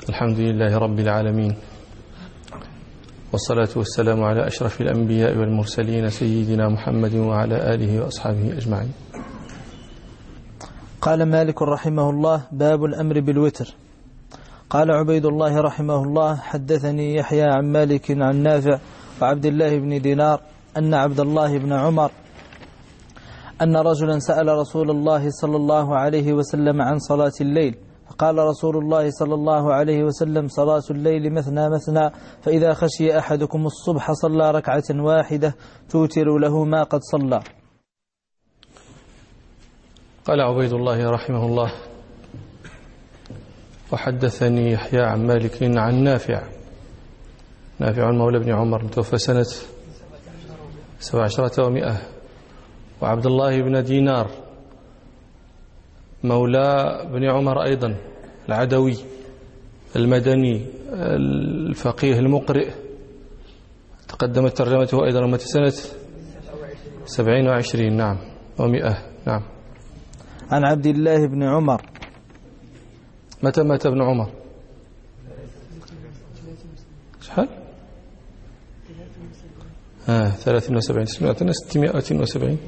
الحمد لله رب العالمين، والصلاة والسلام على أشرف الأنبياء والمرسلين سيدنا محمد وعلى آله وأصحابه أجمعين. قال مالك رحمه الله: باب الأمر بالوتر. قال عبيد الله رحمه الله: حدثني يحيى عن مالك عن نافع وعبد الله بن دينار أن عبد الله بن عمر أن رجلا سأل رسول الله صلى الله عليه وسلم عن صلاة الليل، فقال رسول الله صلى الله عليه وسلم: صلاة الليل مثنى مثنى، فإذا خشي أحدكم الصبح صلى ركعة واحدة توتر له ما قد صلى. قال عبيد الله رحمه الله: وحدثني يحيى عن مالك عن نافع مولى بن عمر متوفى سنة 17 و100، وعبد الله بن دينار مولى بن عمر أيضا العدوي المدني الفقيه المقرئ، تقدمت ترجمته أيضا متى سنة 27 نعم و100 نعم. عن عبد الله بن عمر. متى مات ابن عمر؟ شحال؟ 73 670.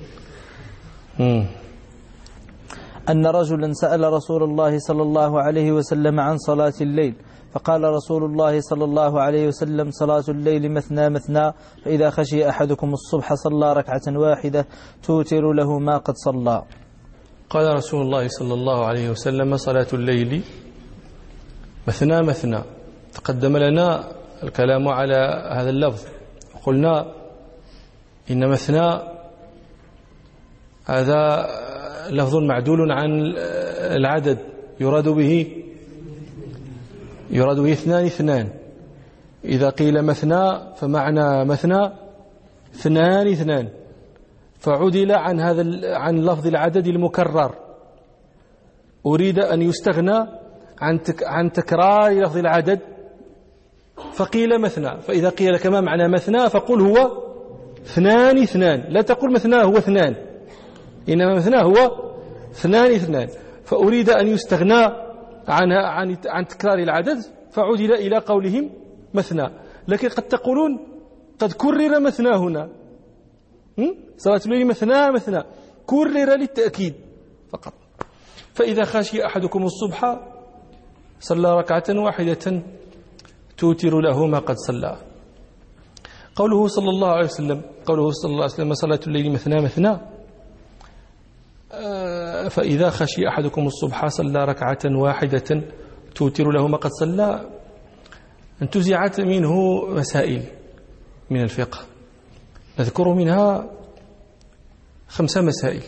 أن رجلا سأل رسول الله صلى الله عليه وسلم عن صلاة الليل، فقال رسول الله صلى الله عليه وسلم: صلاة الليل مثنى مثنى، فإذا خشي أحدكم الصبح صلى ركعة واحدة توتر له ما قد صلى. قال رسول الله صلى الله عليه وسلم: صلاة الليل مثنى مثنى. تقدم لنا الكلام على هذا اللفظ، قلنا إن مثنى هذا لفظ معدول عن العدد، يراد به اثنان اثنان. إذا قيل مثنى فمعنى مثنى اثنان اثنان، فعدل عن لفظ العدد المكرر، أريد أن يستغنى عن تكرار لفظ العدد فقيل مثنى. فإذا قيل كما معنى مثنى فقل هو اثنان اثنان، لا تقل مثنى هو اثنان، إنما مثنى هو اثنان اثنان. فأريد أن يستغنى عن تكرار العدد فعدل إلى قولهم مثنى. لكن قد تقولون قد كرر مثنى هنا، صلاة الليل مثنى مثنى، كرر للتأكيد فقط. فإذا خشي أحدكم الصبح صلى ركعة واحدة توتر له ما قد صلى. قوله صلى الله عليه وسلم: صلاة الليل مثنى مثنى، فإذا خشي أحدكم الصبح صلى ركعة واحدة توتر له ما قد صلى، انتزعت منه مسائل من الفقه، نذكر منها 5 مسائل.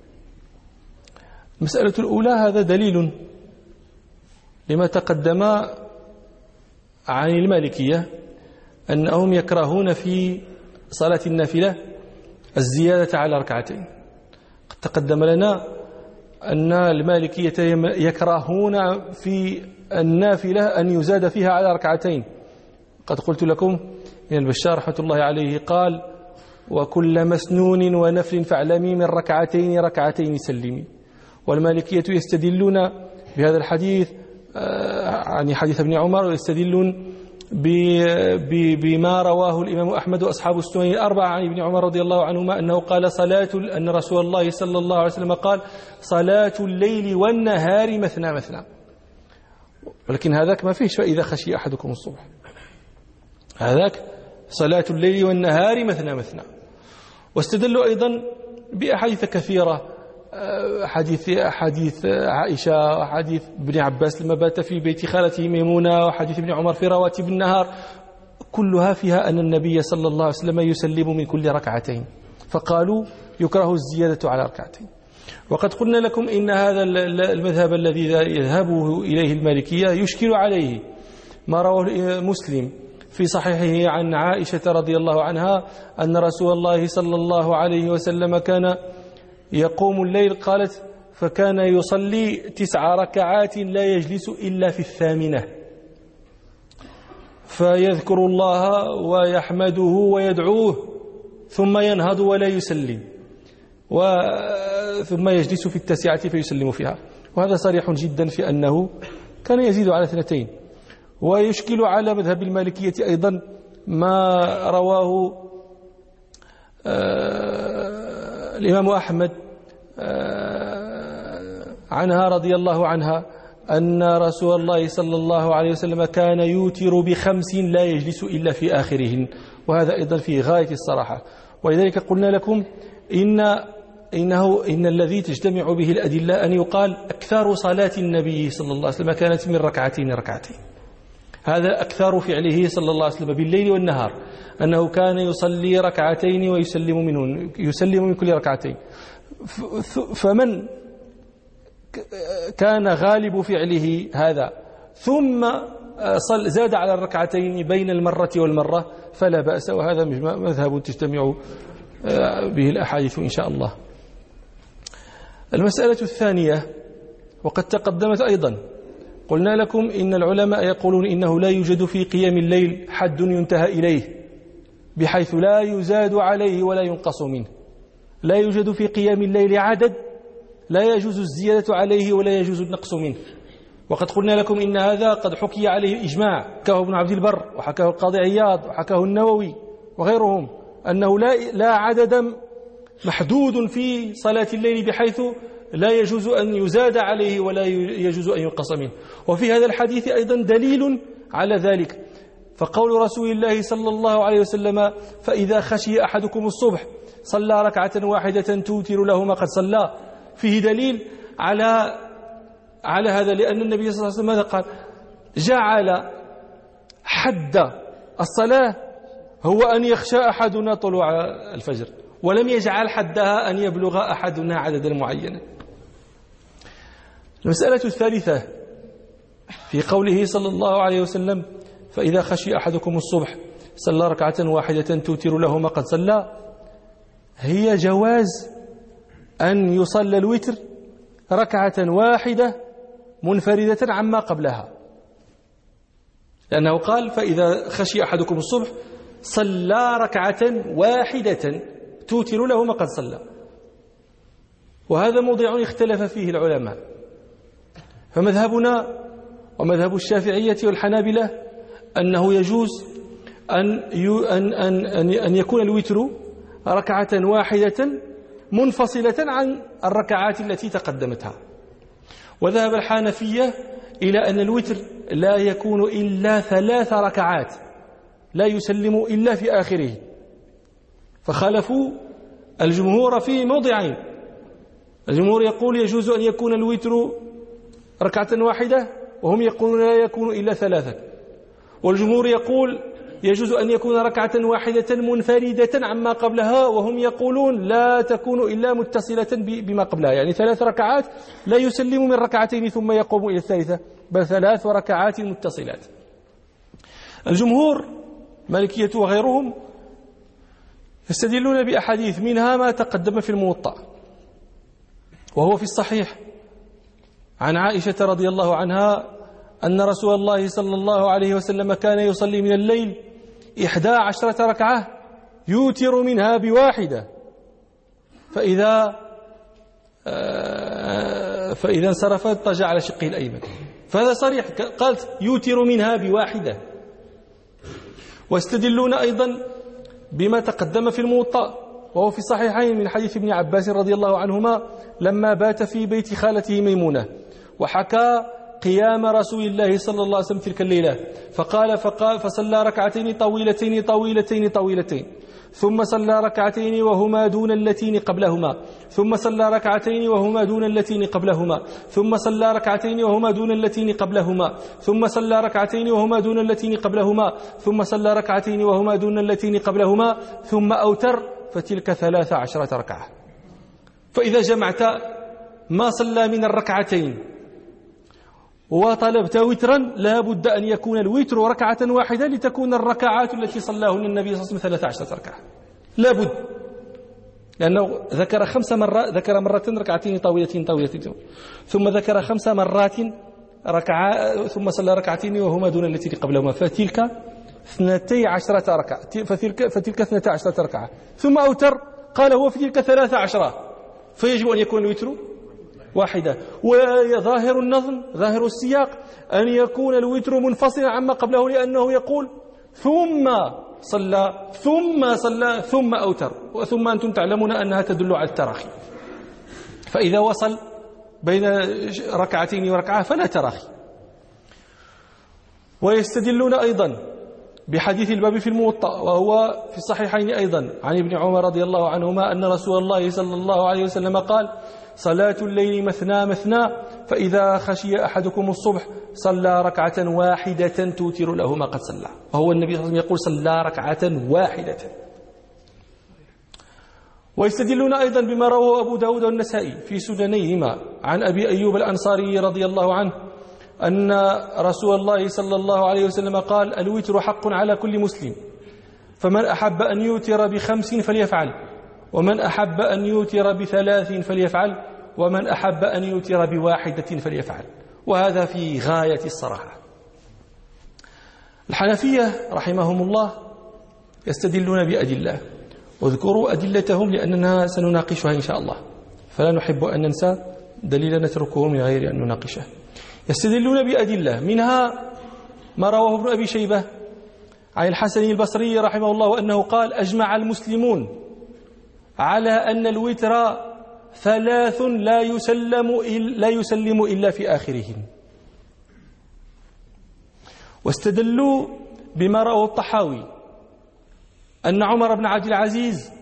المسألة الأولى: هذا دليل لما تقدم عن المالكية أنهم يكرهون في صلاة النافلة الزيادة على ركعتين. قد تقدم لنا أن المالكية يكرهون في النافلة أن يزاد فيها على ركعتين. قد قلت لكم إن البشار رحمة الله عليه قال: وكل مسنون ونفل فاعلمي من ركعتين سلمي. والمالكية يستدلون بهذا الحديث عن حديث ابن عمر، ويستدلون بما رواه الإمام أحمد وأصحاب السنن الأربعة عن ابن عمر رضي الله عنهما أنه قال أن رسول الله صلى الله عليه وسلم قال: صلاة الليل والنهار مثنى مثنى. ولكن هذاك ما فيهش فإذا خشي أحدكم الصبح، هذاك صلاة الليل والنهار مثنى مثنى. واستدلوا أيضا بأحاديث كثيرة، حديث عائشة، وحديث ابن عباس لما بات في بيت خالته ميمونة، وحديث ابن عمر في رواتب النهار، كلها فيها أن النبي صلى الله عليه وسلم يسلم من كل ركعتين، فقالوا يكره الزيادة على ركعتين. وقد قلنا لكم إن هذا المذهب الذي يذهبه إليه المالكية يشكل عليه ما رواه مسلم في صحيحه عن عائشة رضي الله عنها أن رسول الله صلى الله عليه وسلم كان يقوم الليل، قالت: فكان يصلي 9 ركعات لا يجلس إلا في 8، فيذكر الله ويحمده ويدعوه ثم ينهض ولا يسلم، ثم يجلس في 9 فيسلم فيها. وهذا صريح جدا في أنه كان يزيد على 2. ويشكل على مذهب المالكية أيضا ما رواه الإمام أحمد عنها رضي الله عنها أن رسول الله صلى الله عليه وسلم كان يوتر ب5 لا يجلس إلا في آخرهن، وهذا أيضا في غاية الصراحة. ولذلك قلنا لكم إن الذي تجتمع به الأدلة أن يقال أكثر صلاة النبي صلى الله عليه وسلم كانت من ركعتين. هذا أكثر فعله صلى الله عليه وسلم بالليل والنهار، أنه كان يصلي ركعتين ويسلم من كل ركعتين. فمن كان غالب فعله هذا ثم زاد على الركعتين بين المرة والمرة فلا بأس، وهذا مذهب تجتمع به الأحاديث إن شاء الله. المسألة الثانية وقد تقدمت أيضا، قلنا لكم إن العلماء يقولون إنه لا يوجد في قيام الليل حد ينتهى إليه بحيث لا يزاد عليه ولا ينقص منه. لا يوجد في قيام الليل عدد لا يجوز الزيادة عليه ولا يجوز النقص منه. وقد قلنا لكم إن هذا قد حكي عليه إجماع، حكاه ابن عبد البر وحكاه القاضي عياض وحكاه النووي وغيرهم، أنه لا عدد محدود في صلاة الليل بحيث لا يجوز أن يزاد عليه ولا يجوز أن ينقص منه. وفي هذا الحديث أيضا دليل على ذلك، فقول رسول الله صلى الله عليه وسلم: فإذا خشي أحدكم الصبح صلى ركعة واحدة توتر له ما قد صلى، فيه دليل على هذا، لأن النبي صلى الله عليه وسلم ماذا قال؟ جعل حد الصلاة هو أن يخشى أحدنا طلوع الفجر، ولم يجعل حدها أن يبلغ أحدنا عددا معينا. المسألة الثالثة في قوله صلى الله عليه وسلم: فإذا خشي أحدكم الصبح صلى ركعة واحدة توتر له ما قد صلى، هي جواز أن يصلى الوتر ركعة واحدة منفردة عما قبلها، لأنه قال: فإذا خشي أحدكم الصبح صلى ركعة واحدة توتر له ما قد صلى. وهذا موضع اختلف فيه العلماء، فمذهبنا ومذهب الشافعية والحنابلة أنه يجوز أن يكون الوتر ركعة واحدة منفصلة عن الركعات التي تقدمتها. وذهب الحنفية إلى أن الوتر لا يكون إلا 3 ركعات لا يسلم إلا في آخره، فخالفوا الجمهور في موضعين. الجمهور يقول يجوز أن يكون الوتر ركعة واحدة، وهم يقولون لا يكون إلا 3. والجمهور يقول يجوز أن يكون ركعة واحدة منفردة عما قبلها، وهم يقولون لا تكون إلا متصلة بما قبلها، يعني 3 ركعات لا يسلم من ركعتين ثم يقوم إلى الثالثة، بل 3 ركعات متصلات. الجمهور مالكية وغيرهم يستدلون بأحاديث، منها ما تقدم في الموطأ وهو في الصحيح عن عائشة رضي الله عنها أن رسول الله صلى الله عليه وسلم كان يصلي من الليل 11 ركعة يوتر منها بواحدة، فإذا انصرف اضطجع على شقه الأيمن. فهذا صريح، قالت يوتر منها بواحدة. واستدلون أيضا بما تقدم في الموطأ وهو في الصحيحين من حديث ابن عباس رضي الله عنهما لما بات في بيت خالته ميمونة، وحكى قيام رسول الله صلى الله عليه وسلم تلك الليلة، فقال فصلى ركعتين طويلتين طويلتين طويلتين، ثم صلى ركعتين وهما دون اللتين قبلهما، ثم صلى ركعتين وهما دون اللتين قبلهما، ثم صلى ركعتين وهما دون اللتين قبلهما، ثم صلى ركعتين وهما دون اللتين قبلهما، ثم صلى ركعتين وهما دون اللتين قبلهما، ثم أوتر، فتلك 13 ركعة. فإذا جمعت ما صلى من الركعتين وطلبت وترا لا بد أن يكون الوتر ركعة واحدة لتكون الركعات التي صلاهن النبي صلى الله عليه وسلم 13 ركعة، لا بد، لأنه ذكر 5 مرات، ذكر مرة ركعتين طويلتين طويلتين، ثم ذكر 5 مرات ركعة، ثم صلى ركعتين وهما دون التي قبلهما، فتلك 12 ركعة، فتلك 12 ركعة، ثم أوتر قال هو في تلك 13، فيجب أن يكون الوتر واحدة. وظاهر النظم، ظاهر السياق أن يكون الوتر منفصلا عما قبله، لأنه يقول ثم صلى ثم صلى ثم أوتر، وثم أنتم تعلمون أنها تدل على التراخي، فإذا وصل بين ركعتين وركعة فلا تراخي. ويستدلون أيضا بحديث الباب في الموطأ، وهو في الصحيحين أيضا عن ابن عمر رضي الله عنهما أن رسول الله صلى الله عليه وسلم قال: صلاة الليل مثنى مثنى، فإذا خشي أحدكم الصبح صلى ركعة واحدة توتر له ما قد صلى. وهو النبي صلى الله عليه وسلم يقول: صلى ركعة واحدة. ويستدلون أيضا بما رواه أبو داود والنسائي في سننيهما عن أبي أيوب الأنصاري رضي الله عنه أن رسول الله صلى الله عليه وسلم قال: الوتر حق على كل مسلم، فمن أحب أن يوتر ب5 فليفعل، ومن أحب أن يوتر ب3 فليفعل، ومن أحب أن يوتر ب1 فليفعل. وهذا في غاية الصراحة. الحنفية رحمهم الله يستدلون بأدلة، واذكروا أدلتهم لأننا سنناقشها إن شاء الله، فلا نحب أن ننسى دليلا نتركه من غير أن نناقشه. يستدلون بأدلة، منها ما رواه ابن أبي شيبة عن الحسن البصري رحمه الله أنه قال: أجمع المسلمون على أن الوتر 3 لا يسلم إلا في آخرهم. واستدلوا بما رواه الطحاوي أن عمر بن عبد العزيز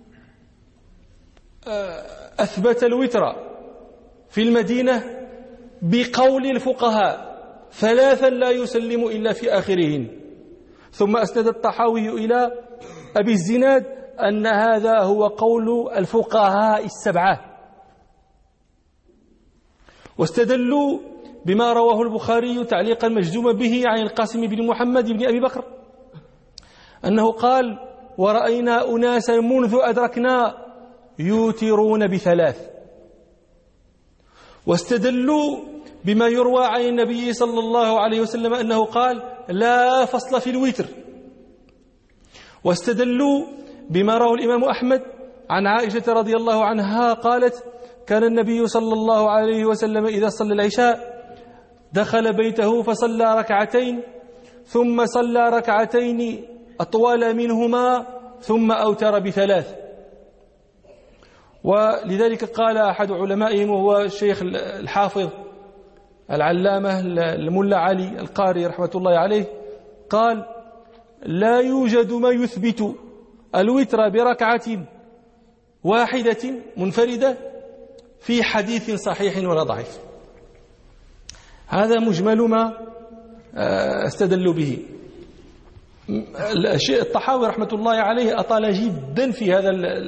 أثبت الوتر في المدينة بقول الفقهاء 3 لا يسلم إلا في آخرهن. ثم أسند الطحاوي إلى أبي الزناد أن هذا هو قول الفقهاء 7. واستدلوا بما رواه البخاري تعليقا مجزوما به عن القاسم بن محمد بن أبي بكر أنه قال: ورأينا أناسا منذ أدركنا يوترون ب3. واستدلوا بما يروى عن النبي صلى الله عليه وسلم أنه قال: لا فصل في الوتر. واستدلوا بما روى الإمام أحمد عن عائشة رضي الله عنها قالت: كان النبي صلى الله عليه وسلم إذا صلى العشاء دخل بيته فصلى ركعتين، ثم صلى ركعتين أطول منهما، ثم أوتر ب3. ولذلك قال أحد علمائهم وهو الشيخ الحافظ العلامة الملا علي القاري رحمة الله عليه قال: لا يوجد ما يثبت الوتر بركعة واحدة منفردة في حديث صحيح ولا ضعيف. هذا مجمل ما استدلوا به. الطحاوي رحمة الله عليه أطال جدا في هذا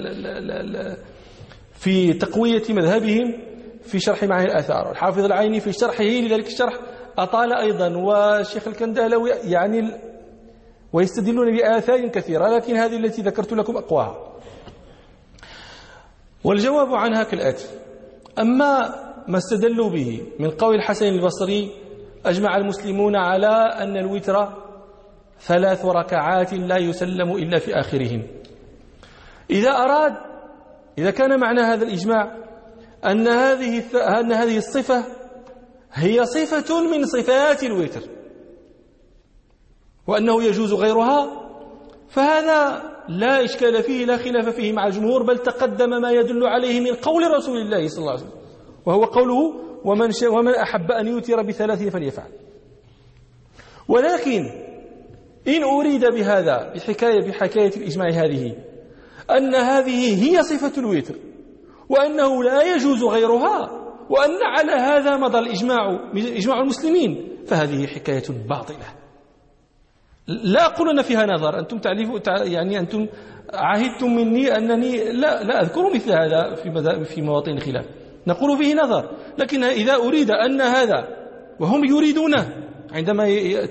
في تقوية مذهبهم في شرح معاني الآثار. الحافظ العيني في شرحه لذلك الشرح أطال أيضا، والشيخ الكندهلوي يعني، ويستدلون بآثار كثيرة، لكن هذه التي ذكرت لكم أقواها. والجواب عنها كالآتي: أما ما استدلوا به من قول الحسن البصري: أجمع المسلمون على أن الوتر 3 ركعات لا يسلم إلا في آخرهن. إذا كان معنى هذا الإجماع أن هذه الصفة هي صفة من صفات الوتر وأنه يجوز غيرها، فهذا لا إشكال فيه، لا خلاف فيه مع الجمهور، بل تقدم ما يدل عليه من قول رسول الله صلى الله عليه وسلم، وهو قوله: ومن أحب أن يوتر ب3 فليفعل. ولكن إن أريد بهذا بحكاية الإجماع هذه أن هذه هي صفة الوتر وأنه لا يجوز غيرها، وأن على هذا مضى إجماع المسلمين، فهذه حكاية باطلة لا أقول أن فيها نظر. أنتم يعني أنتم عهدتم مني أنني لا أذكر مثل هذا في مواطن الخلاف، نقول فيه نظر. لكن إذا أريد أن هذا، وهم يريدونه عندما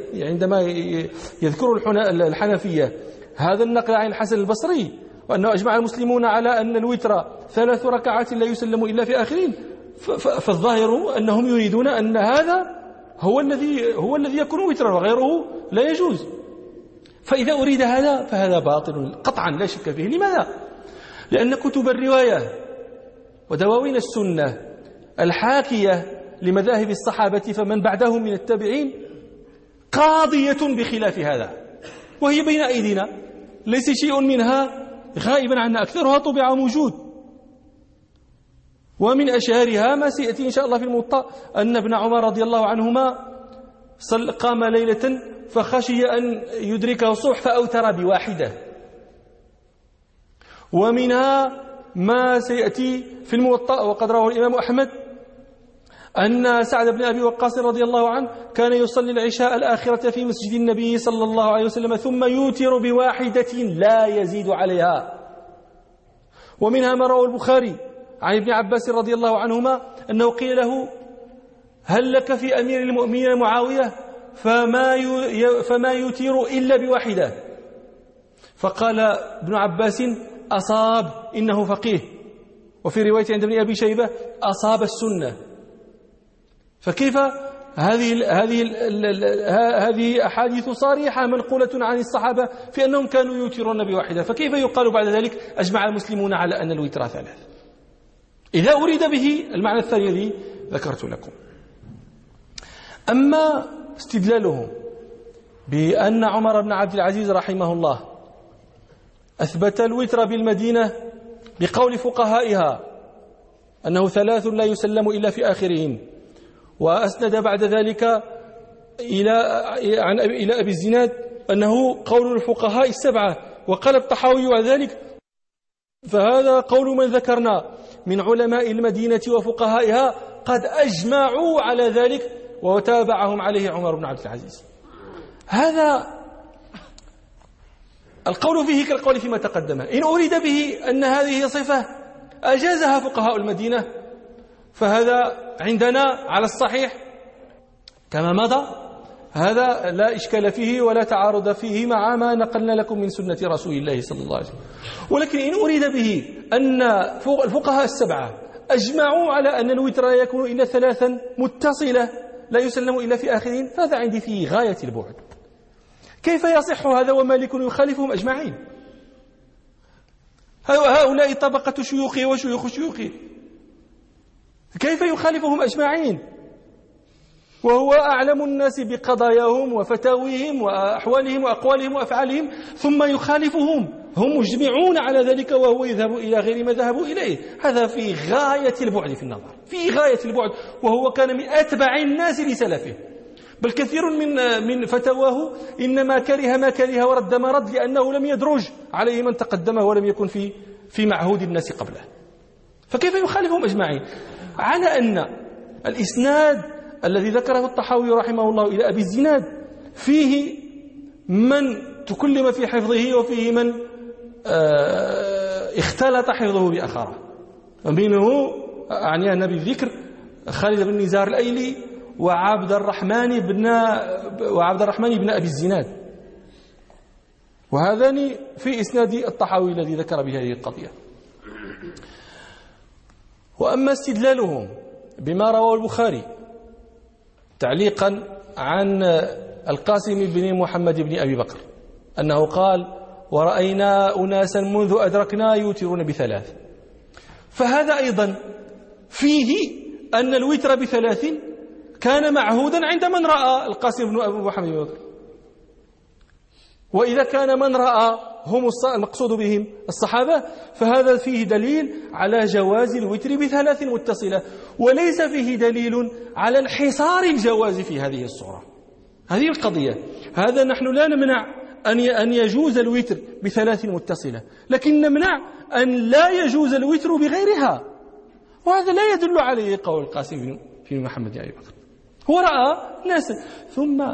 يذكر الحنفية هذا النقل عن الحسن البصري وأنه أجمع المسلمون على أن الوتر 3 ركعات لا يسلم إلا في آخرين، فالظاهر أنهم يريدون أن هذا هو الذي يكون وترا وغيره لا يجوز. فإذا أريد هذا فهذا باطل قطعا لا شك فيه. لماذا؟ لأن كتب الرواية ودواوين السنة الحاكية لمذاهب الصحابة فمن بعدهم من التابعين قاضية بخلاف هذا، وهي بين أيدينا، ليس شيء منها غائبا عنا، أكثرها طبع موجود. ومن أشهرها ما سيأتي إن شاء الله في الموطأ أن ابن عمر رضي الله عنهما قام ليلة فخشي أن يدركه الصبح فأوتر بواحدة. ومنها ما سيأتي في الموطأ وقد رواه الإمام أحمد أن سعد بن أبي وقاص رضي الله عنه كان يصلي العشاء الآخرة في مسجد النبي صلى الله عليه وسلم ثم يوتر بواحدة لا يزيد عليها. ومنها ما رواه البخاري عن ابن عباس رضي الله عنهما أنه قيل له: هل لك في أمير المؤمنين معاوية؟ فما يوتر إلا بواحدة. فقال ابن عباس: أصاب، إنه فقيه. وفي رواية عند ابن أبي شيبة: أصاب السنة. فكيف هذه أحاديث صريحة منقولة عن الصحابة في أنهم كانوا يوترون بواحدة، فكيف يقال بعد ذلك أجمع المسلمون على أن الوتر ثلاث؟ إذا أريد به المعنى الثاني الذي ذكرت لكم. أما استدلاله بأن عمر بن عبد العزيز رحمه الله أثبت الوتر بالمدينة بقول فقهائها أنه ثلاث لا يسلم إلا في آخرهم، وأسند بعد ذلك إلى أبي الزناد أنه قول الفقهاء السبعة، وقال الطحاوي على ذلك: فهذا قول من ذكرنا من علماء المدينة وفقهائها قد أجمعوا على ذلك، وتابعهم عليه عمر بن عبد العزيز. هذا القول فيه كالقول فيما تقدم. إن أريد به أن هذه صفة أجازها فقهاء المدينة فهذا عندنا على الصحيح كما مضى، هذا لا إشكال فيه ولا تعارض فيه مع ما نقلنا لكم من سنة رسول الله صلى الله عليه وسلم. ولكن إن أريد به أن الفقهاء السبعة أجمعوا على أن الوتر لا يكون إلا ثلاثا متصلة لا يسلم إلا في آخرين، هذا عندي فيه غاية البعد. كيف يصح هذا ومالك يخالفهم أجمعين؟ هؤلاء طبقة شيوخه وشيوخ شيوخه، كيف يخالفهم أجمعين وهو أعلم الناس بقضاياهم وفتاويهم وأحوالهم وأقوالهم وأفعالهم، ثم يخالفهم؟ هم مجمعون على ذلك وهو يذهب إلى غير ما ذهبوا إليه. هذا في غاية البعد في النظر، في غاية البعد، وهو كان من أتبع الناس لسلفه، بل كثير من فتواه إنما كره ما كره ورد ما رد لأنه لم يدرج عليه من تقدمه ولم يكن في معهود الناس قبله. فكيف يخالفهم أجمعين؟ على أن الإسناد الذي ذكره الطحاوي رحمه الله إلى أبي الزناد فيه من تكلم في حفظه وفيه من اختلط حفظه بآخره، ومنه أعني أنا بالذكر خالد بن نزار الأيلي وعبد الرحمن بن أبي الزناد، وهذان في إسناد الطحاوي الذي ذكر بهذه القضية. وأما استدلالهم بما رواه البخاري تعليقا عن القاسم بن محمد بن أبي بكر أنه قال: ورأينا أناسا منذ أدركنا يوترون بثلاث، فهذا أيضا فيه أن الوتر بثلاث كان معهودا عند من رأى القاسم بن أبي محمد بن بكر. وإذا كان من رأى هم المقصود بهم الصحابة، فهذا فيه دليل على جواز الوتر بثلاث متصلة، وليس فيه دليل على انحصار الجواز في هذه الصورة. هذه القضية، هذا نحن لا نمنع أن يجوز الوتر بثلاث متصلة، لكن نمنع أن لا يجوز الوتر بغيرها، وهذا لا يدل عليه قول القاسم بن محمد بن أبي بكر. هو رأى ناسا. ثم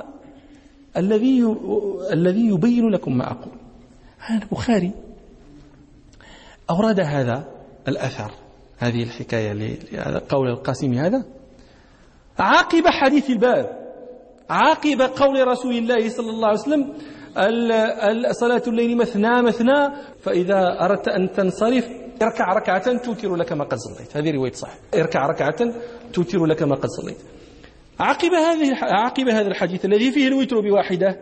الذي يبين لكم ما أقول، البخاري أورد هذا الأثر، هذه الحكاية لقول القاسم هذا عاقب حديث الباب، عاقب قول رسول الله صلى الله عليه وسلم: صلاة الليل مثنى مثنى، فإذا أردت أن تنصرف اركع ركعة توتر لك ما قد صليت. هذه رواية صح، اركع ركعة توتر لك ما قد صليت. عقب هذا الحديث الذي فيه الوتر بواحدة،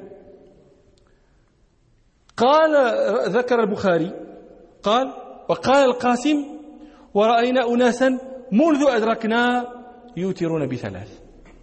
ذكر البخاري قال: وقال القاسم: ورأينا أناسا منذ أدركنا يوترون بثلاث.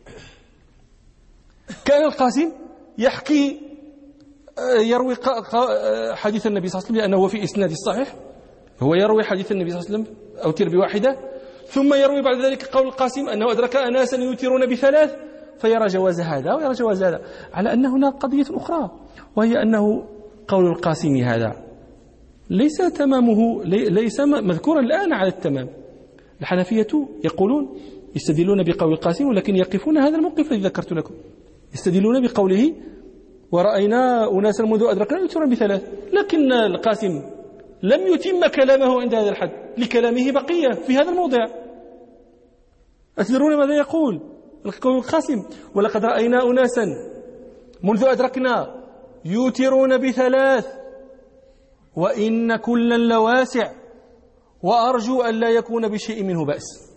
كان القاسم يحكي يروي حديث النبي صلى الله عليه وسلم لأنه في إسناد الصحيح، هو يروي حديث النبي صلى الله عليه وسلم أوتر بواحدة، ثم يروي بعد ذلك قول القاسم أنه أدرك أناسا يوترون بثلاث، فيرى جواز هذا ويرى جواز هذا، على أن هناك قضية أخرى، وهي أنه قول القاسم هذا ليس تمامه، ليس مذكورا الآن على التمام. الحنفية يقولون يستدلون بقول القاسم، ولكن يقفون هذا الموقف الذي ذكرت لكم، يستدلون بقوله ورأينا أناسا منذ أدركنا يوترون بثلاث، لكن القاسم لم يتم كلامه عند هذا الحد، لكلامه بقية في هذا الموضع. أتدرون ماذا يقول القاسم؟ ولقد رأينا أناسا منذ أدركنا يوترون بثلاث وإن كلا لواسع وأرجو أن لا يكون بشيء منه بأس.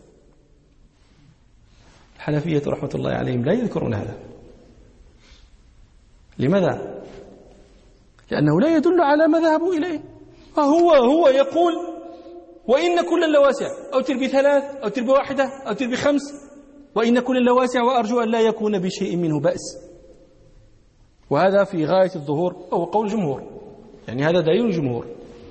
الحنفية رحمة الله عليهم لا يذكرون هذا. لماذا؟ لأنه لا يدل على ما ذهبوا إليه. هو يقول وإن كلا لواسع، أوتر بثلاث، أوتر بواحدة، أوتر بخمس، وإن كلا لواسع وأرجو أن لا يكون بشيء منه بأس. وهذا في غاية الظهور، أو قول الجمهور، يعني هذا دليل الجمهور.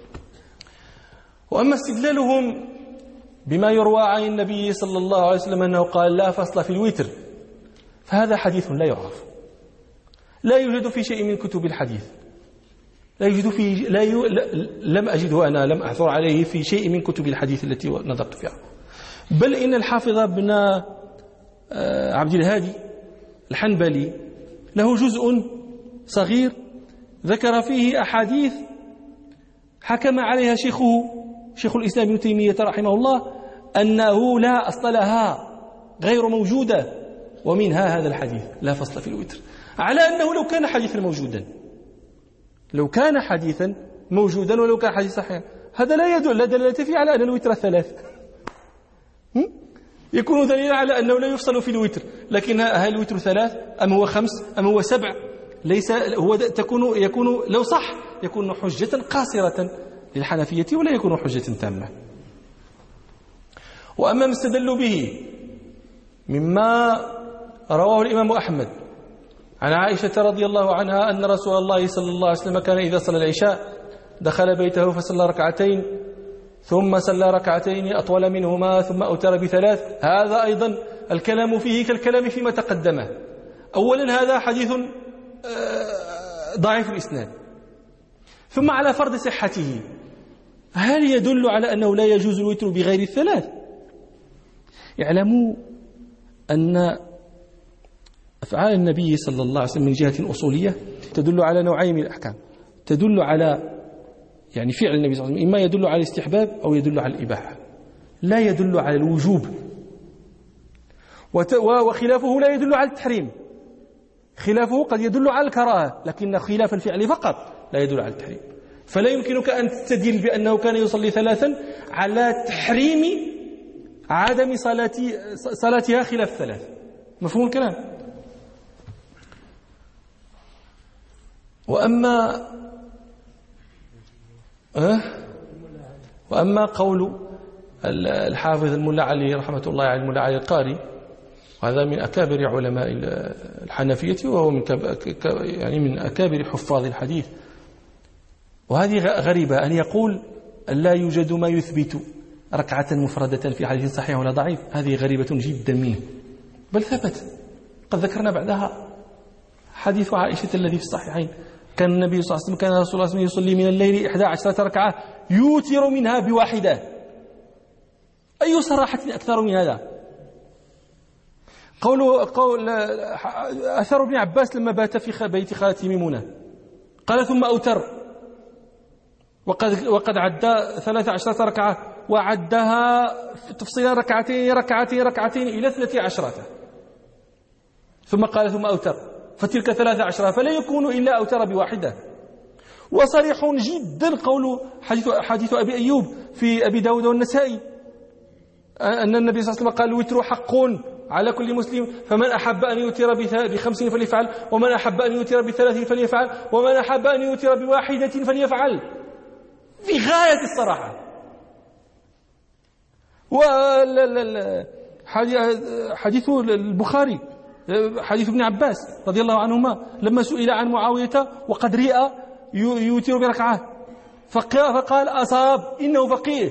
وأما استدلالهم بما يروى عن النبي صلى الله عليه وسلم أنه قال لا فصل في الوتر، فهذا حديث لا يعرف، لا يوجد في شيء من كتب الحديث، لا يوجد في لم أجده أنا، لم أعثر عليه في شيء من كتب الحديث التي نظرت فيها. بل إن الحافظ بن عبد الهادي الحنبلي له جزء صغير ذكر فيه أحاديث حكم عليها شيخ الإسلام ابن تيمية رحمه الله أنه لا أصل لها، غير موجودة، ومنها هذا الحديث لا فصل في الوتر، على أنه لو كان حديثا موجودا، لو كان حديثا موجودا ولو كان حديث صحيح، هذا لا يدل، لا دلالة فيه على أن الوتر ثلاث، يكون دليلا على أنه لا يفصل في الوتر. لكن هل الوتر ثلاث أم هو خمس أم هو سبع؟ ليس هو يكون لو صح يكون حجة قاصرة للحنفية ولا يكون حجة تامة. وأما ما استدلوا به مما رواه الإمام أحمد عن عائشة رضي الله عنها أن رسول الله صلى الله عليه وسلم كان إذا صلى العشاء دخل بيته فصلى ركعتين ثم صلى ركعتين أطول منهما ثم أوتر بثلاث. هذا أيضا الكلام فيه كالكلام فيما تقدمه. أولا هذا حديث ضعيف الإسناد، ثم على فرض صحته هل يدل على أنه لا يجوز الوتر بغير الثلاث؟ اعلموا أن أفعال النبي صلى الله عليه وسلم من جهة أصولية تدل على نوعين من الأحكام، تدل على يعني فعل النبي صلى الله عليه وسلم إما يدل على الاستحباب أو يدل على الإباحة، لا يدل على الوجوب. وخلافه لا يدل على التحريم، خلافه قد يدل على الكراهة، لكن خلاف الفعل فقط لا يدل على التحريم. فلا يمكنك أن تستدل بأنه كان يصلي ثلاثا على تحريم عدم صلاتها خلاف ثلاث. مفهوم الكلام؟ وأما قول الحافظ الملا علي رحمة الله عليه، الملا علي القاري، وهذا من أكابر علماء الحنفية وهو من أكابر حفاظ الحديث، وهذه غريبة أن يقول لا يوجد ما يثبت ركعة مفردة في حديث صحيح ولا ضعيف، هذه غريبة جدا منه. بل ثبت، قد ذكرنا بعدها حديث عائشة الذي في الصحيحين، كان النبي صلى الله عليه وسلم كان رسول الله يصلي من الليل 11 ركعة يوتر منها بواحدة. أي صراحة أكثر من هذا؟ قول أثر ابن عباس لما بات في بيت خالته ميمونة قال ثم أوتر، وقد عد 13 ركعة وعدها تفصيلا ركعتين إلى 13، ثم قال ثم أوتر، فتلك 13 فلا يكون إلا أوتر بواحدة. وصريح جدا قول حديث أبي أيوب في أبي داود والنسائي أن النبي صلى الله عليه وسلم قال الوتر حق على كل مسلم، فمن أحب أن يوتر ب5 فليفعل، ومن أحب أن يوتر ب3 فليفعل، ومن أحب أن يوتر بواحدة فليفعل، في غاية الصراحة. حديث البخاري حديث ابن عباس رضي الله عنهما لما سئل عن معاوية وقد رئ يوتر بركعة فقال أصاب إنه فقيه.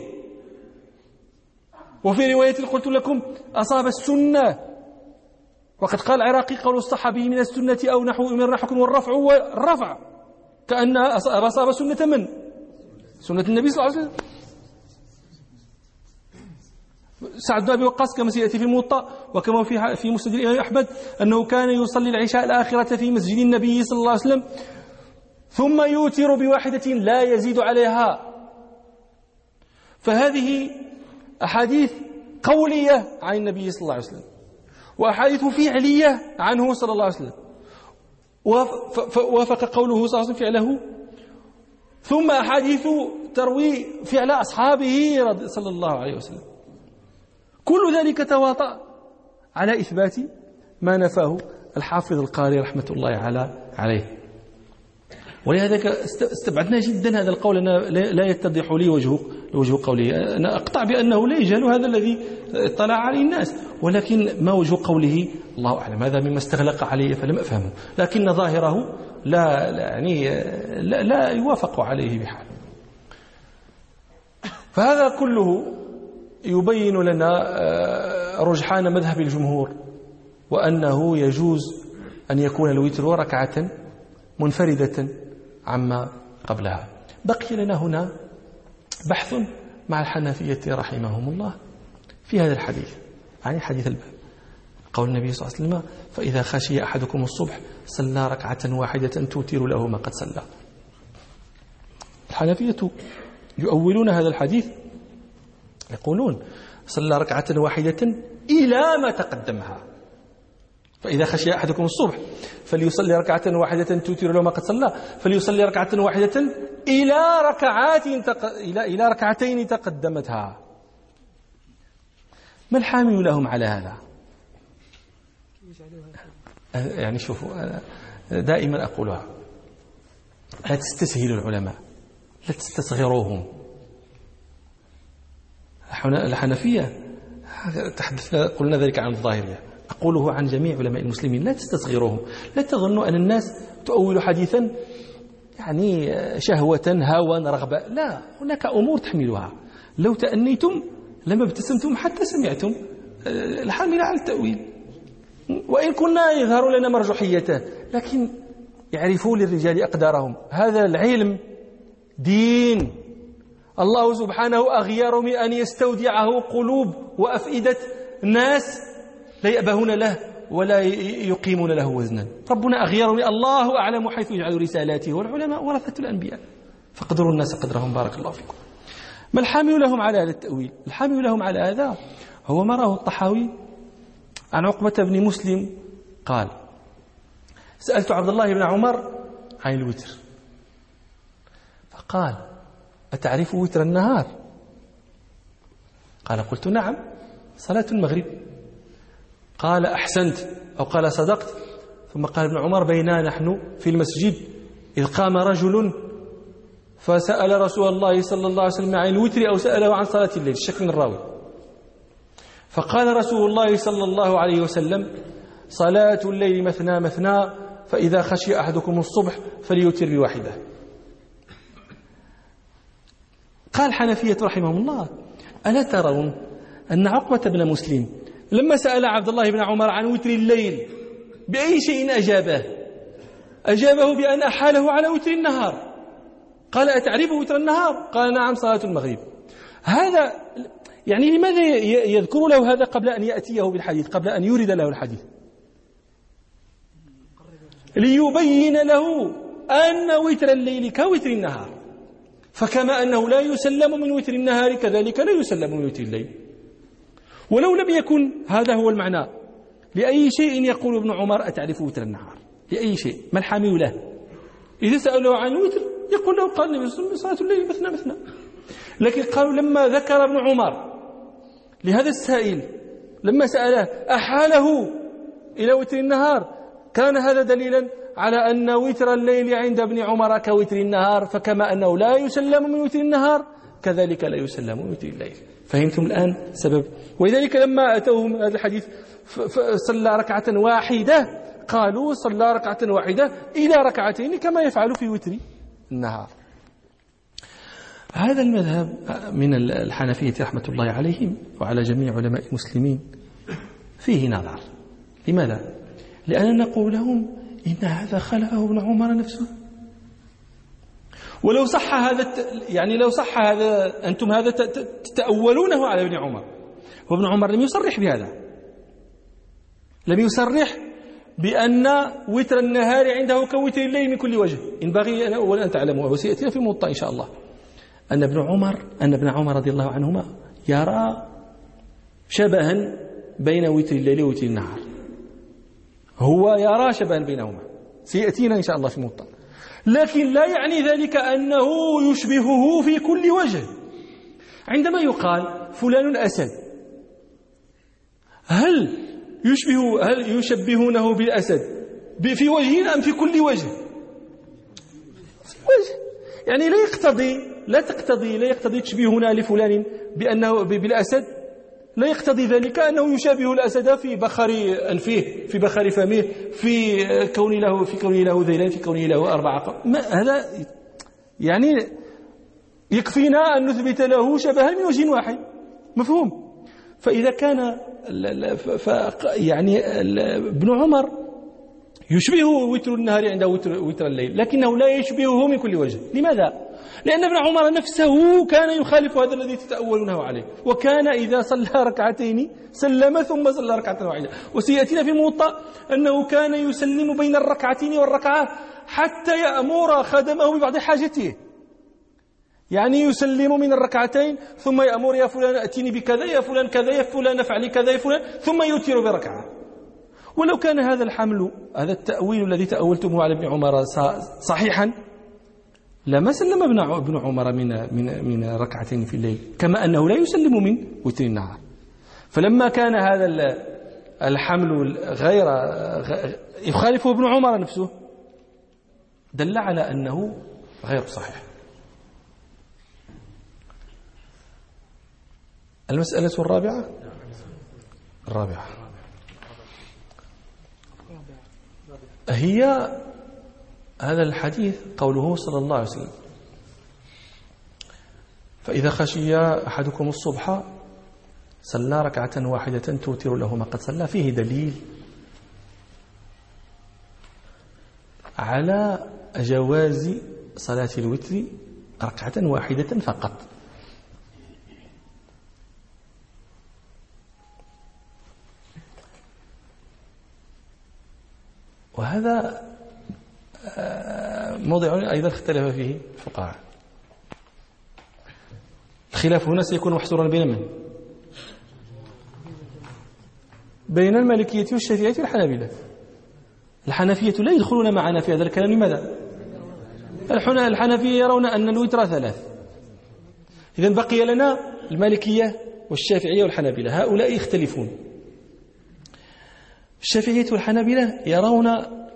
وفي رواية قلت لكم أصاب السنة، وقد قال العراقي قول الصحابي من السنة أو نحو من نحكم والرفع كأن أصاب سنة من؟ سنة النبي صلى الله عليه وسلم. سعد بن أبي وقاص كما سيأتي في الموطأ وكما في مسند الإمام أحمد أنه كان يصلي العشاء الآخرة في مسجد النبي صلى الله عليه وسلم ثم يوتر بواحدة لا يزيد عليها. فهذه أحاديث قولية عن النبي صلى الله عليه وسلم وأحاديث فعلية عنه صلى الله عليه وسلم، وافق قوله صلى الله عليه وسلم فعله، ثم أحاديث تروي فعل أصحابه صلى الله عليه وسلم. كل ذلك تواطأ على إثبات ما نفاه الحافظ القاري رحمة الله عليه. ولهذا استبعدنا جدا هذا القول، أنا لا يتضح لي وجه قوله. أنا أقطع بأنه لا يجهل هذا الذي اطلع عليه الناس، ولكن ما وجه قوله الله أعلم. هذا مما استغلق علي فلم أفهمه، لكن ظاهره لا يوافق عليه بحال. فهذا كله يبين لنا رجحان مذهب الجمهور، وأنه يجوز أن يكون الوتر ركعة منفردة عما قبلها. بقي لنا هنا بحث مع الحنفية رحمهم الله في هذا الحديث، يعني حديث الباب، قول النبي صلى الله عليه وسلم فإذا خشي أحدكم الصبح صلى ركعة واحدة توتر له ما قد صلى. الحنفية يؤولون هذا الحديث يقولون صلى ركعة واحدة إلى ما تقدمها، فإذا خشي أحدكم الصبح فليصلي ركعة واحدة توتر له ما قد صلى، فليصلي ركعة واحدة إلى ركعتين تقدمتها. ما الحامل لهم على هذا؟ يعني شوفوا، دائما أقولها، لا تستسهلوا العلماء، لا تستصغروهم. الحنفية قلنا ذلك عن الظاهرية، أقوله عن جميع علماء المسلمين، لا تستصغروهم. لا تظنوا أن الناس تؤول حديثا يعني شهوة هوى رغبة، لا، هناك أمور تحملها. لو تأنيتم لما ابتسمتم حتى سمعتم الحامل على التأويل، وإن كنا يظهر لنا مرجحيته، لكن يعرفوا للرجال أقدارهم. هذا العلم دين، الله سبحانه أغير من أن يستودعه قلوب وأفئدة الناس لا يأبهون له ولا يقيمون له وزنا. ربنا أغير من، الله أعلم حيث يجعل رسالاته، والعلماء ورثة الأنبياء فقدروا الناس قدرهم. بارك الله فيكم. ما الحامل لهم على هذا التأويل؟ الحامل لهم على هذا هو ما راه الطحاوي عن عقبة بن مسلم قال سألت عبد الله بن عمر عن الوتر فقال أتعرف وتر النهار؟ قال قلت نعم، صلاة المغرب. قال أحسنت أو قال صدقت. ثم قال ابن عمر بينا نحن في المسجد إذ قام رجل فسأل رسول الله صلى الله عليه وسلم عن الوتر أو سأله عن صلاة الليل، الشك من الراوي. فقال رسول الله صلى الله عليه وسلم صلاة الليل مثنى مثنى، فإذا خشي أحدكم الصبح فليوتر بواحدة. قال حنفية رحمهم الله ألا ترون أن عقبة بن مسلم لما سأل عبد الله بن عمر عن وتر الليل بأي شيء أجابه بأن أحاله على وتر النهار. قال أتعرف وتر النهار؟ قال نعم، صلاة المغرب. هذا يعني لماذا يذكر له هذا قبل أن يأتيه بالحديث، قبل أن يورد له الحديث؟ ليبين له أن وتر الليل كوتر النهار، فكما أنه لا يسلم من وتر النهار كذلك لا يسلم من وتر الليل. ولو لم يكن هذا هو المعنى، لأي شيء يقول ابن عمر أتعرف وتر النهار؟ لأي شيء؟ ما الحامل له؟ إذا سألوا عن الوتر يقول له قال النبي صلى الله عليه وسلم صلاة الليل مثنى مثنى. لكن قالوا لما ذكر ابن عمر لهذا السائل لما سأله أحاله إلى وتر النهار، كان هذا دليلا على أن وتر الليل عند ابن عمر كوتر النهار، فكما أنه لا يسلم من وتر النهار كذلك لا يسلم من وتر الليل. فهمتم الآن سبب؟ ولذلك لما أتوهم هذا الحديث صلى ركعة واحدة قالوا صلى ركعة واحدة إلى ركعتين كما يفعل في وتر النهار. هذا المذهب من الحنفية رحمة الله عليهم وعلى جميع علماء المسلمين فيه نظر. لماذا؟ لأننا نقول لهم إن هذا خلفه ابن عمر نفسه. ولو صح هذا يعني لو صح هذا أنتم هذا تتأولونه على ابن عمر، وابن عمر لم يصرح بهذا، لم يصرح بأن وتر النهار عنده كوتر الليل من كل وجه. ينبغي أن أولا أن تعلموا، وسيأتينا في الموطأ إن شاء الله، أن ابن عمر رضي الله عنهما يرى شبها بين وتر الليل ووتر النهار، هو يرى شبها بينهما، سيأتينا إن شاء الله في الموطأ. لكن لا يعني ذلك أنه يشبهه في كل وجه. عندما يقال فلان أسد، هل يشبهونه بالأسد في وجه أم في كل وجه؟ يعني لا يقتضي تشبيهنا لفلان بأنه بالأسد، لا يقتضي ذلك أنه يشابه الأسد في بخر أنفه، في بخر فمه، في كونه له ذيلان، في كونه له 4 هذا يعني يكفينا أن نثبت له شبها من وجه واحد، مفهوم؟ فإذا كان يعني ابن عمر يشبهه وتر النهار عنده وتر الليل، لكنه لا يشبهه من كل وجه. لماذا؟ لأن ابن عمر نفسه كان يخالف هذا الذي تتأولونه عليه، وكان إذا صلى ركعتين سلم ثم صلى ركعة واحدة. وسيأتينا في الموطأ أنه كان يسلم بين الركعتين والركعة حتى يأمر خدمه ببعض حاجته، يعني يسلم من الركعتين ثم يأمر يا فلان أتيني بكذا، يا فلان كذا، يا فلان افعلي كذا، يا فلان، ثم يوتر بركعة. ولو كان هذا الحمل، هذا التأويل الذي تأولتموه على ابن عمر صحيحا، لما سلم ابن عمر من ركعتين في الليل، كما أنه لا يسلم من وتر النهار. فلما كان هذا الحمل غير يخالفه ابن عمر نفسه، دل على أنه غير صحيح. المسألة الرابعة هي هذا الحديث، قوله صلى الله عليه وسلم: فإذا خشي أحدكم الصبح صلى ركعة واحدة توتر له ما قد صلى. فيه دليل على جواز صلاة الوتر ركعة واحدة فقط. وهذا موضع أيضا اختلف فيه الفقهاء. الخلاف هنا سيكون محصورا بين من؟ بين المالكية والشافعية والحنابلة. الحنفية لا يدخلون معنا في هذا الكلام. لماذا؟ الحنفية يرون أن الوتر 3. إذن بقي لنا المالكية والشافعية والحنابلة، هؤلاء يختلفون. الشافعية والحنابلة يرون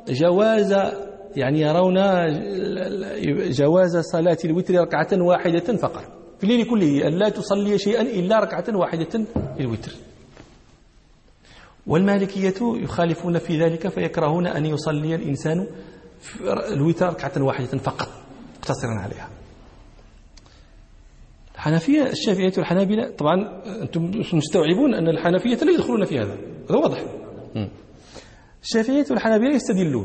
جواز صلاة الوتر ركعة واحدة فقط في الليل كله، أن لا تصلي شيئا إلا ركعة واحدة للوتر. والمالكية يخالفون في ذلك، فيكرهون أن يصلي الإنسان الوتر ركعة واحدة فقط مقتصرا عليها. الحنفية الشافعية والحنابلة، طبعا أنتم مستوعبون أن الحنفية لا يدخلون في هذا واضح. الشافعية والحنابلة يستدلون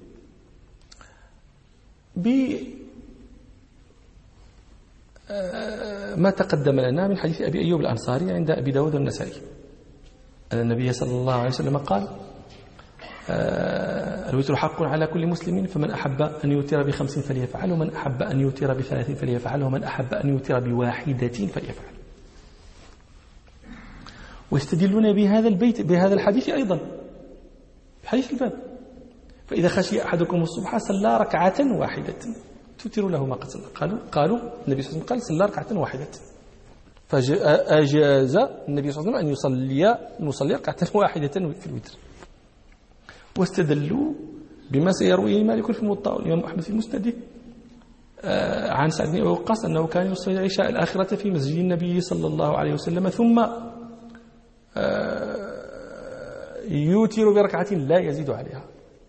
بما تقدم لنا من حديث أبي أيوب الأنصاري عند أبي داود والنسائي أن النبي صلى الله عليه وسلم قال: الوتر حق على كل مسلم، فمن أحب أن يوتر ب5 فليفعل، ومن أحب أن يوتر ب3 فليفعل، ومن أحب أن يوتر ب1 فليفعل. ويستدلون بهذا الحديث أيضا حديث الباب: فإذا خشي أحدكم الصبح صلى ركعة واحدة توتر له ما قد صلى. قالوا النبي صلى الله عليه وسلم قال: صلى ركعة واحدة، فأجاز النبي صلى الله عليه وسلم أن يصلي ركعة واحدة في الوتر. واستدلوا بما سيرويه مالك في الموطأ والإمام أحمد في مسنده عن سعد بن وقاص أنه كان يصلي العشاء الآخرة في مسجد النبي صلى الله عليه وسلم ثم يوتر بركعة لا يزيد عليها.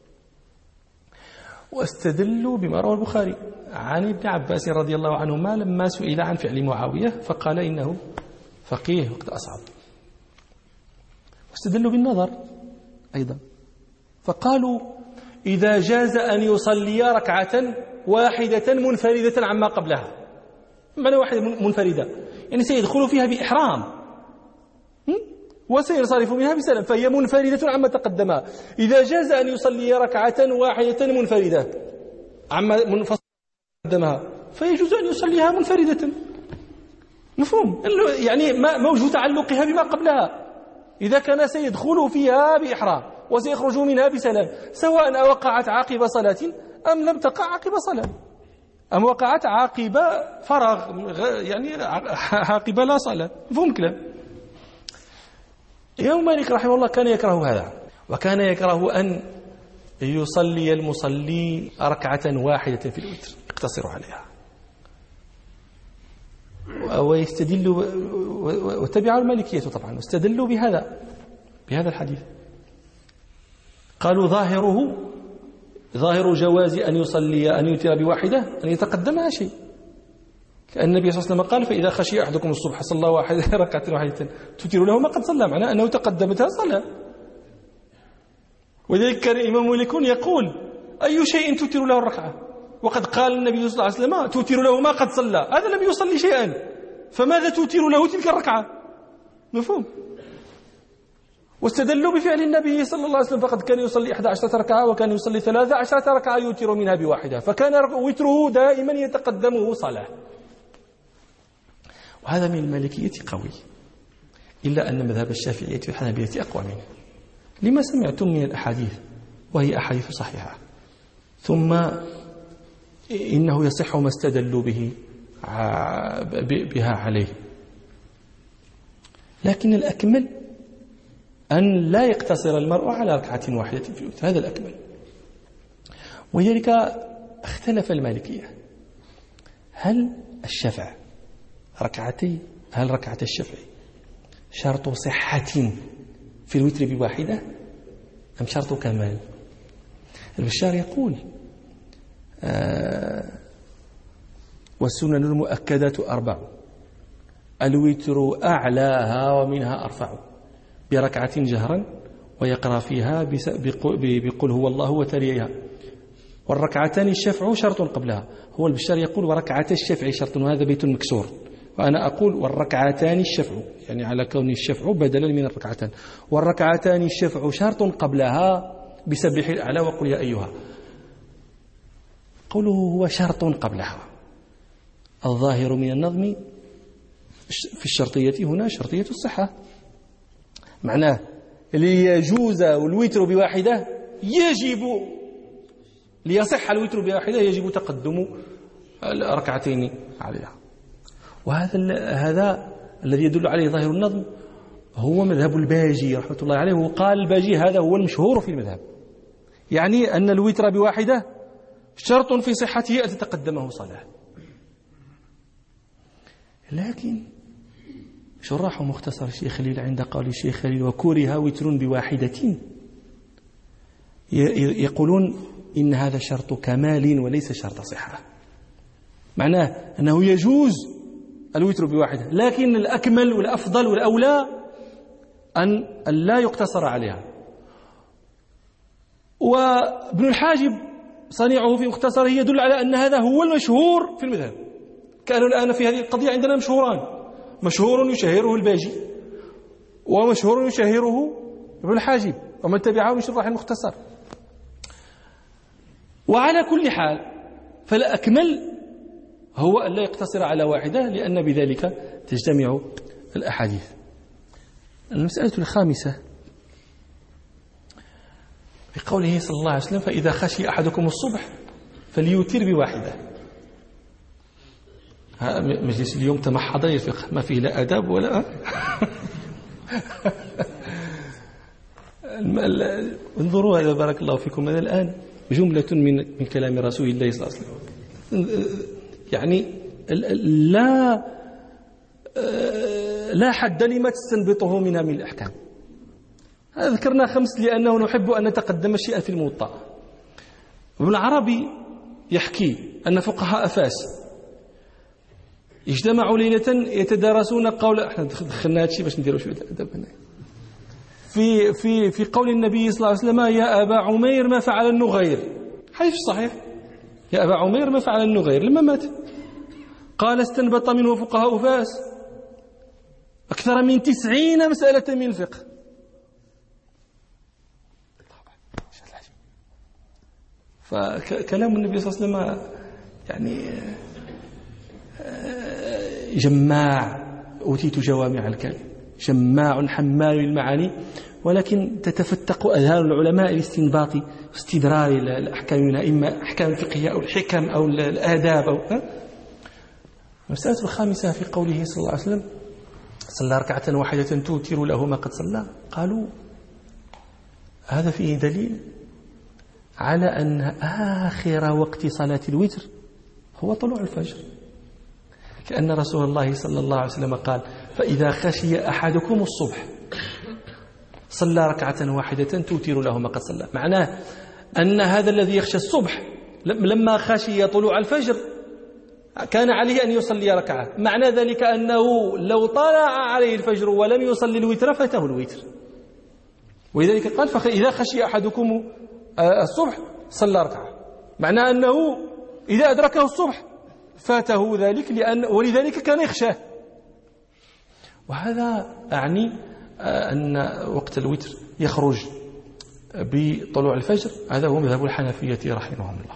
واستدلوا بما روى البخاري عن ابن عباس رضي الله عنهما لما سئل عن فعل معاوية فقال إنه فقيه وقد أصعب. واستدلوا بالنظر أيضا فقالوا إذا جاز أن يصلي ركعة واحدة منفردة عما قبلها، معنى واحدة منفردة يعني سيدخل فيها بإحرام وسينصرف منها بسلام فهي منفردة عما تقدمها. إذا جاز أن يصلي ركعة واحدة منفردة عما تقدمها فيجوز أن يصليها منفردة. مفهوم؟ يعني ما وجه تعلقها بما قبلها. إذا كان سيدخل فيها بإحرام وسيخرج منها بسلام سواء وقعت عقب صلاة أم لم تقع عقب صلاة، أم وقعت عقب فراغ يعني عقب لا صلاة. مفهوم كلام؟ الإمام مالك رحمه الله كان يكره هذا، وكان يكره أن يصلي المصلي ركعة واحدة في الوتر يقتصر عليها. ويستدل وتبعوا المالكية طبعا واستدلوا بهذا الحديث. قالوا ظاهر جواز أن يصلي أن يوتر بواحدة أن يتقدمها شيء، كأن النبي صلى الله عليه وسلم قال فإذا خشي أحدكم الصبح صلى ركعة واحدة توتر له ما قد صلى، معناه أنه تقدمتها صلاة. ولذلك كان الإمام مالك يقول أي شيء توتر له الركعة، وقد قال النبي صلى الله عليه وسلم توتر له ما قد صلى، هذا لم يصلي شيئا فماذا توتر له تلك الركعة؟ مفهوم؟ واستدلوا بفعل النبي صلى الله عليه وسلم فقد كان يصلي 11 ركعة وكان يصلي 13 ركعة يوتر منها بواحدة، فكان وتره دائما يتقدمه صلاة. وهذا من المالكية قوي، إلا أن مذهب الشافعية والحنابلة أقوى منه لما سمعتم من الأحاديث وهي أحاديث صحيحة، ثم إنه يصح ما استدلوا بها عليه. لكن الأكمل أن لا يقتصر المرء على ركعة واحدة في الوتر، هذا الأكمل. ولذلك اختلف المالكية هل ركعة الشفع شرط صحة في الوتر بواحدة أم شرط كمال؟ البشار يقول والسنن المؤكدات 4 الوتر أعلاها ومنها أرفع بركعة جهرا ويقرأ فيها بقل هو الله وتليها، والركعتان الشفع شرط قبلها. هو البشار يقول وركعة الشفع شرط، وهذا بيت مكسور، وأنا أقول والركعتان الشفع يعني على كون الشفع بدلا من الركعتان، والركعتان الشفع شرط قبلها بسبح الأعلى وقل يا أيها. قوله هو شرط قبلها، الظاهر من النظم في الشرطية هنا شرطية الصحة، معناه ليجوز الوتر بواحدة يجب ليصح الوتر بواحدة يجب تقدم الركعتين عليها. وهذا الذي يدل عليه ظاهر النظم هو مذهب الباجي رحمة الله عليه، وقال الباجي هذا هو المشهور في المذهب، يعني أن الوتر بواحدة شرط في صحته أن تتقدمه صلاة. لكن شراح مختصر الشيخ خليل عند قول الشيخ خليل وكره وتر بواحدة يقولون إن هذا شرط كمال وليس شرط صحة، معناه أنه يجوز الوتر بواحدة، لكن الأكمل والأفضل والأولى أن لا يقتصر عليها. وابن الحاجب صنيعه في مختصره يدل على أن هذا هو المشهور في المذهب. كانوا الآن في هذه القضية عندنا مشهوران، مشهور يشهره الباجي ومشهور يشهره ابن الحاجب ومن تبعه من شراح المختصر. وعلى كل حال فالأكمل هو أن لا يقتصر على واحدة، لأن بذلك تجتمع الأحاديث. المسألة الخامسة بقوله صلى الله عليه وسلم فإذا خشي أحدكم الصبح فليوتر بواحدة. مجلس اليوم تمحض الفقه، ما فيه لا أداب ولا انظروا هذا بارك الله فيكم. هذا الآن جملة من كلام رسول الله صلى الله عليه وسلم، يعني لا حد لما تستنبطه منها من الأحكام. ذكرنا 5 لأنه نحب أن نتقدم شيئا في الموطأ. ابن العربي يحكي أن فقهاء فاس اجتمعوا ليلة يتدارسون قول، احنا دخلنا هذا الشيء باش نديروا شويه ادب هنا، في قول النبي صلى الله عليه وسلم: يا أبا عمير ما فعل النغير. حديث صحيح. يا أبا عمير ما فعل النغير لما مات. قال: استنبط منه فقهاء فاس أكثر من 90 مسألة من الفقه. فكلام النبي صلى الله عليه وسلم يعني جماع، أوتيت جوامع الكلم، جماع حمال المعاني، ولكن تتفتق أذهان العلماء لاستنباط واستدرار الأحكام منها، إما أحكام فقهية أو الحكم أو الآداب أو المسألة الخامسة في قوله صلى الله عليه وسلم: صلى ركعة واحدة توتر له ما قد صلى. قالوا هذا فيه دليل على أن آخر وقت صلاة الوتر هو طلوع الفجر، لأن رسول الله صلى الله عليه وسلم قال: فإذا خشي أحدكم الصبح صلى ركعة واحدة توتر له ما قد صلى. معناه أن هذا الذي يخشى الصبح لما خشي طلوع الفجر كان عليه أن يصلي ركعة. معنى ذلك أنه لو طلع عليه الفجر ولم يصلي الوتر فاته الوتر، ولذلك قال: فإذا خشي أحدكم الصبح صلى ركعة. معنى أنه إذا أدركه الصبح فاته ذلك، ولذلك كان يخشاه. وهذا أعني أن وقت الوتر يخرج بطلوع الفجر. هذا هو مذهب الحنفية رحمهم الله،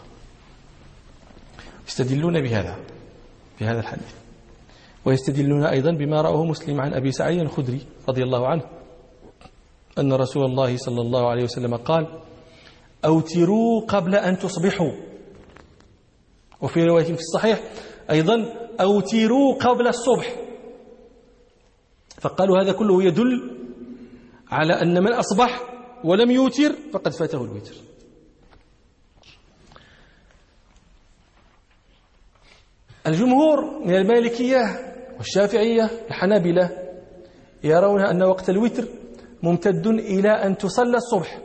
يستدلون بهذا في هذا الحديث، ويستدلون أيضا بما رأوه مسلم عن أبي سعيد الخدري رضي الله عنه أن رسول الله صلى الله عليه وسلم قال: أوتروا قبل أن تصبحوا. وفي رواية في الصحيح أيضا: أوتروا قبل الصبح. فقالوا هذا كله يدل على أن من أصبح ولم يوتر فقد فاته الوتر. الجمهور من المالكية والشافعية الحنابلة يرون أن وقت الوتر ممتد إلى أن تصلى الصبح،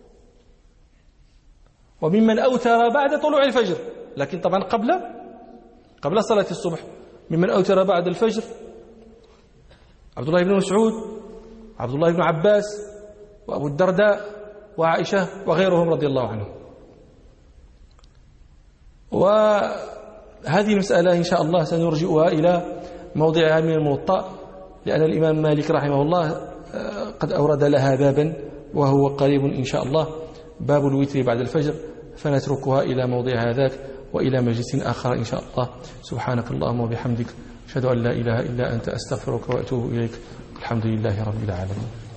وممن أوتر بعد طلوع الفجر، لكن طبعا قبل صلاة الصبح. ممن أوتر بعد الفجر عبد الله بن مسعود، عبد الله بن عباس، وأبو الدرداء، وعائشة، وغيرهم رضي الله عنهم. وهذه المسألة إن شاء الله سنرجئها إلى موضعها من الموطأ، لأن الإمام مالك رحمه الله قد أورد لها بابا وهو قريب إن شاء الله، باب الوتر بعد الفجر، فنتركها إلى موضعها ذاك وإلى مجلس آخر إن شاء الله. سبحانك اللهم وبحمدك، أشهد أن لا إله إلا أنت، أستغفرك وأتوب إليك. الحمد لله رب العالمين.